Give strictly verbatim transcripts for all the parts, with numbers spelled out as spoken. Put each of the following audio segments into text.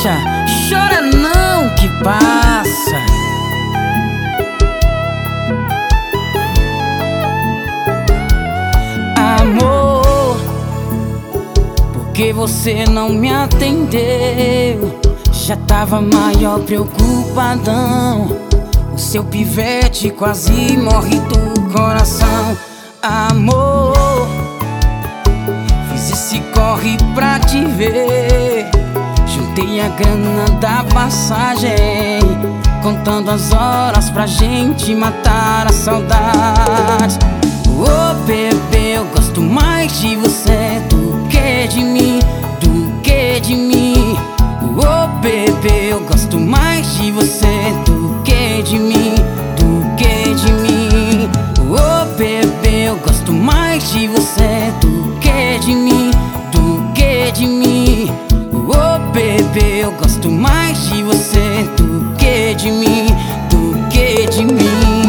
Relaxa, chora não que passa. Amor, porque você não me atendeu? Já tava maior preocupadão. O seu pivete quase morre do coração. Amor, fiz esse corre pra te ver. Juntei a grana da passagem, contando as horas pra gente matar a saudade. Oh bebê, eu gosto mais de você do que de mim, do que de mim. Oh bebê, eu gosto mais de você do que de mim, do que de mim. Oh bebê, eu gosto mais de você do que de mim, do que de mim. Oh bebê, eu gosto mais de você do que de mim, do que de mim.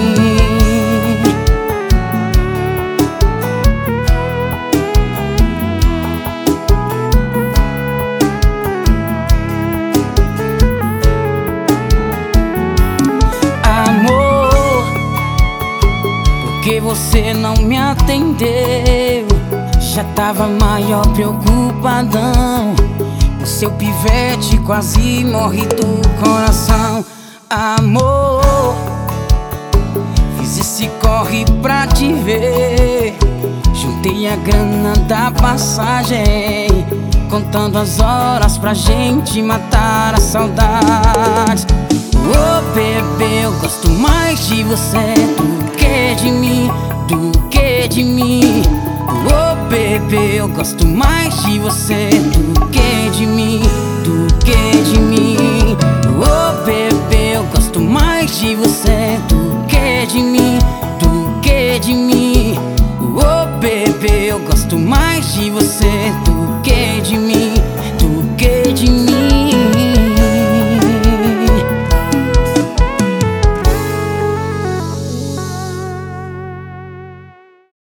Porque você não me atendeu? Já tava maior preocupadão. O seu pivete quase morre do coração. Amor, fiz esse corre pra te ver. Juntei a grana da passagem, contando as horas pra gente matar a saudade. Oh bebê, eu gosto mais de você do que de mim, do que de mim. Oh bebê, eu gosto mais de você do que de mim, do que de mim. Oh bebê, eu gosto mais de você do que de mim, do que de mim. Oh bebê, eu gosto mais de você do